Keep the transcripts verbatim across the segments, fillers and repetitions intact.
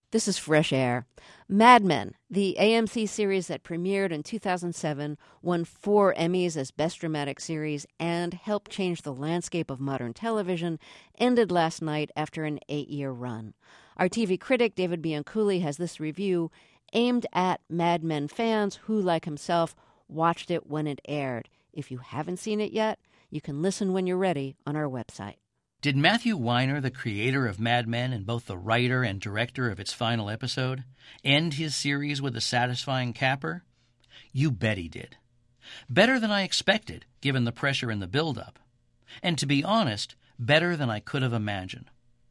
This is Fresh Air. Mad Men, the A M C series that premiered in two thousand seven, won four Emmys as Best Dramatic Series, and helped change the landscape of modern television, ended last night after an eight-year run. Our T V critic, David Bianculli, has this review aimed at Mad Men fans who, like himself, watched it when it aired. If you haven't seen it yet, you can listen when you're ready on our website. Did Matthew Weiner, the creator of Mad Men and both the writer and director of its final episode, end his series with a satisfying capper? You bet he did. Better than I expected, given the pressure and the build-up. And to be honest, better than I could have imagined.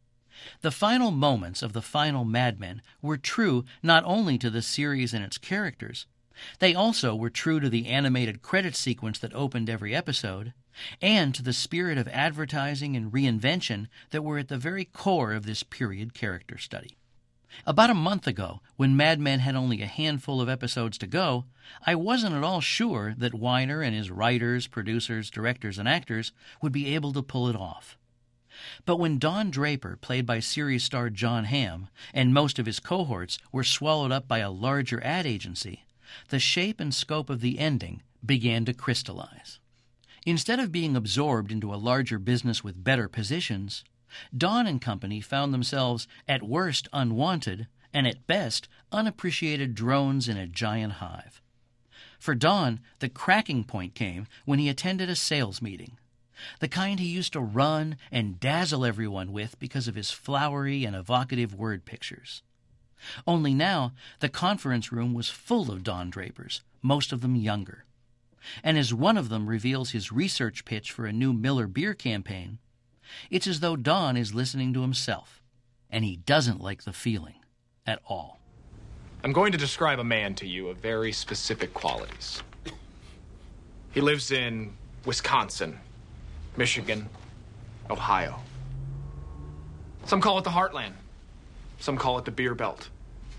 The final moments of the final Mad Men were true not only to the series and its characters, they also were true to the animated credit sequence that opened every episode, and to the spirit of advertising and reinvention that were at the very core of this period character study. About a month ago, when Mad Men had only a handful of episodes to go, I wasn't at all sure that Weiner and his writers, producers, directors, and actors would be able to pull it off. But when Don Draper, played by series star Jon Hamm, and most of his cohorts were swallowed up by a larger ad agency, the shape and scope of the ending began to crystallize. Instead of being absorbed into a larger business with better positions, Don and company found themselves at worst unwanted and at best unappreciated drones in a giant hive. For Don, the cracking point came when he attended a sales meeting, the kind he used to run and dazzle everyone with because of his flowery and evocative word pictures. Only now, the conference room was full of Don Drapers, most of them younger. And as one of them reveals his research pitch for a new Miller beer campaign, it's as though Don is listening to himself, and he doesn't like the feeling at all. I'm going to describe a man to you of very specific qualities. He lives in Wisconsin, Michigan, Ohio. Some call it the Heartland. Some call it the Beer Belt.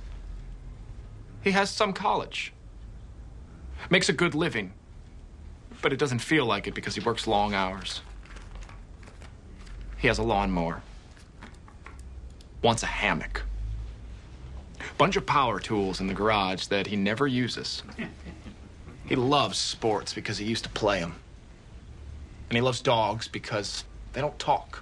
He has some college. Makes a good living. But it doesn't feel like it because he works long hours. He has a lawnmower. Wants a hammock. Bunch of power tools in the garage that he never uses. He loves sports because he used to play them. And he loves dogs because they don't talk.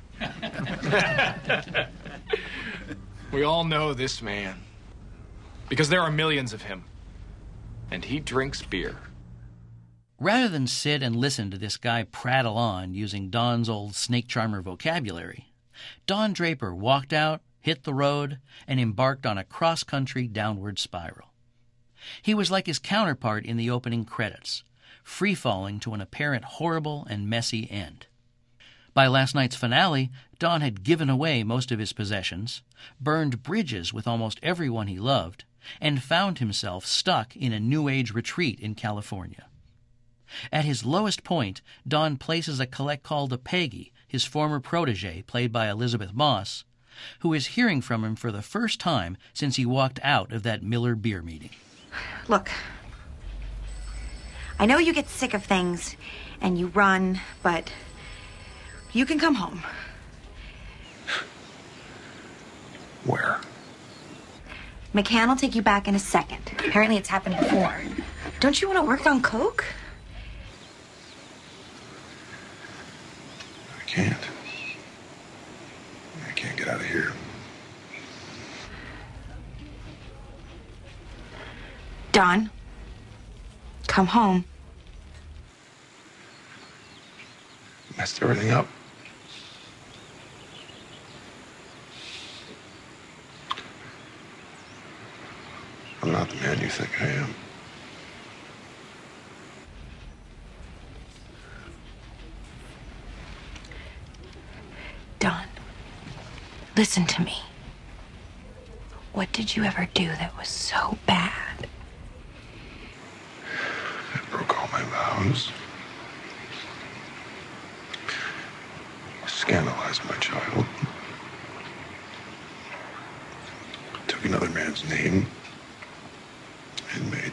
We all know this man. Because there are millions of him. And he drinks beer. Rather than sit and listen to this guy prattle on using Don's old snake charmer vocabulary, Don Draper walked out, hit the road, and embarked on a cross-country downward spiral. He was like his counterpart in the opening credits, free-falling to an apparent horrible and messy end. By last night's finale, Don had given away most of his possessions, burned bridges with almost everyone he loved, and found himself stuck in a New Age retreat in California. At his lowest point, Don places a collect call to Peggy, his former protege, played by Elizabeth Moss, who is hearing from him for the first time since he walked out of that Miller beer meeting. Look, I know you get sick of things and you run, but you can come home. Where? McCann will take you back in a second. Apparently it's happened before. Don't you want to work on coke? I can't. I can't get out of here. Don, come home. Messed everything up. I'm not the man you think I am. Don, listen to me. What did you ever do that was so bad? I broke all my vows. Scandalized my child. Took another man's name and made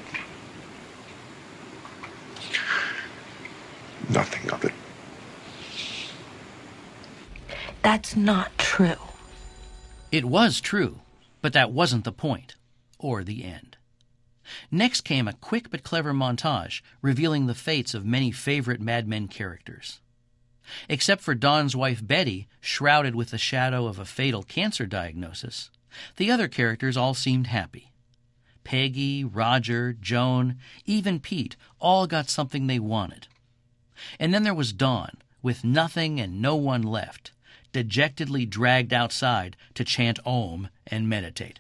nothing of it. That's not true. It was true. But that wasn't the point, or the end. Next came a quick but clever montage revealing the fates of many favorite Mad Men characters. Except for Don's wife Betty, shrouded with the shadow of a fatal cancer diagnosis, the other characters all seemed happy. Peggy, Roger, Joan, even Pete all got something they wanted. And then there was Don, with nothing and no one left, dejectedly dragged outside to chant Om and meditate.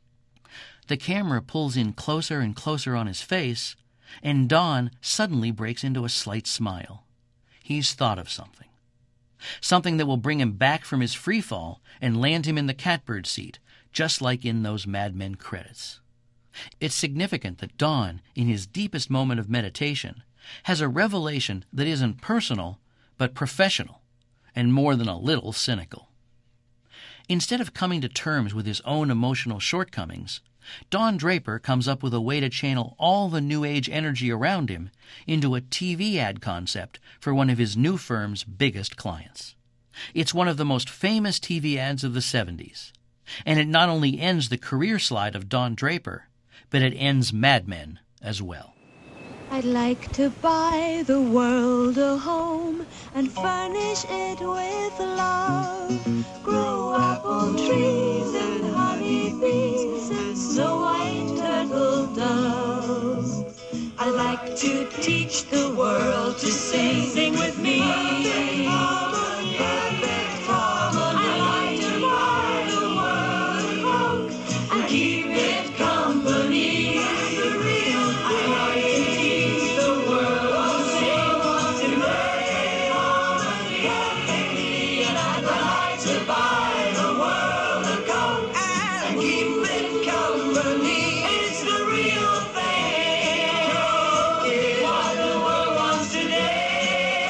The camera pulls in closer and closer on his face, and Don suddenly breaks into a slight smile. He's thought of something. Something that will bring him back from his free fall and land him in the catbird seat, just like in those Mad Men credits. It's significant that Don, in his deepest moment of meditation, has a revelation that isn't personal, but professional, and more than a little cynical. Instead of coming to terms with his own emotional shortcomings, Don Draper comes up with a way to channel all the New Age energy around him into a T V ad concept for one of his new firm's biggest clients. It's one of the most famous T V ads of the seventies, and it not only ends the career slide of Don Draper, but it ends Mad Men as well. I'd like to buy the world a home and furnish it with love. Grow apple trees and honey bees and snow white turtle doves. I'd like to teach the world to sing, sing with me. Perfect harmony, perfect harmony. I'd like to buy the world a coat and keep it company. The real thing. I like to teach the world to sing, to make harmony perfectly. And I'd like to buy the world a coat and keep it company. It's the real thing. It's what the world wants today.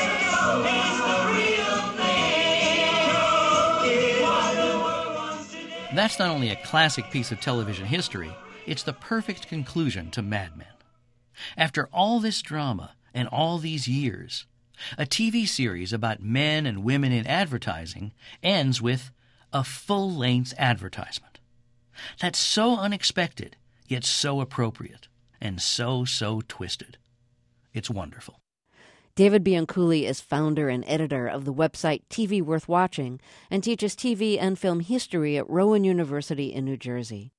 It's the real thing. It's what the world wants today. That's not only a classic piece of television history, it's the perfect conclusion to Mad Men. After all this drama and all these years, a T V series about men and women in advertising ends with a full-length advertisement. That's so unexpected, yet so appropriate, and so, so twisted. It's wonderful. David Bianculli is founder and editor of the website T V Worth Watching and teaches T V and film history at Rowan University in New Jersey.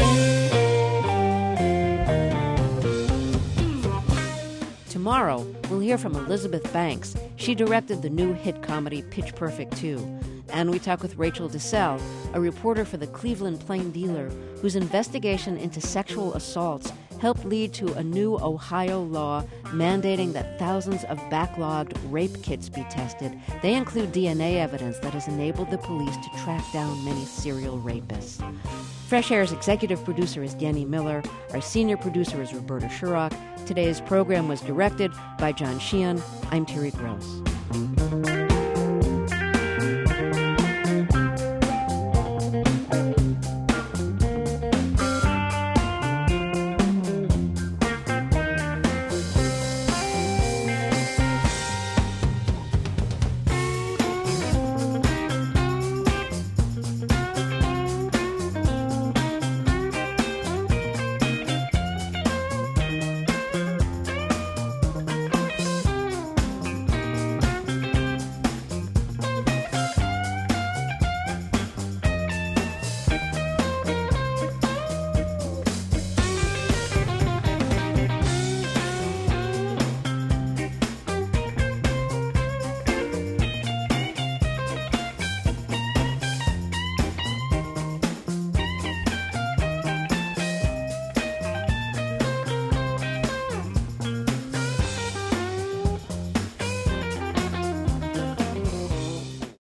Tomorrow, we'll hear from Elizabeth Banks. She directed the new hit comedy Pitch Perfect two. And we talk with Rachel DeSalle, a reporter for the Cleveland Plain Dealer, whose investigation into sexual assaults helped lead to a new Ohio law mandating that thousands of backlogged rape kits be tested. They include D N A evidence that has enabled the police to track down many serial rapists. Fresh Air's executive producer is Danny Miller. Our senior producer is Roberta Shurrock. Today's program was directed by John Sheehan. I'm Terry Gross.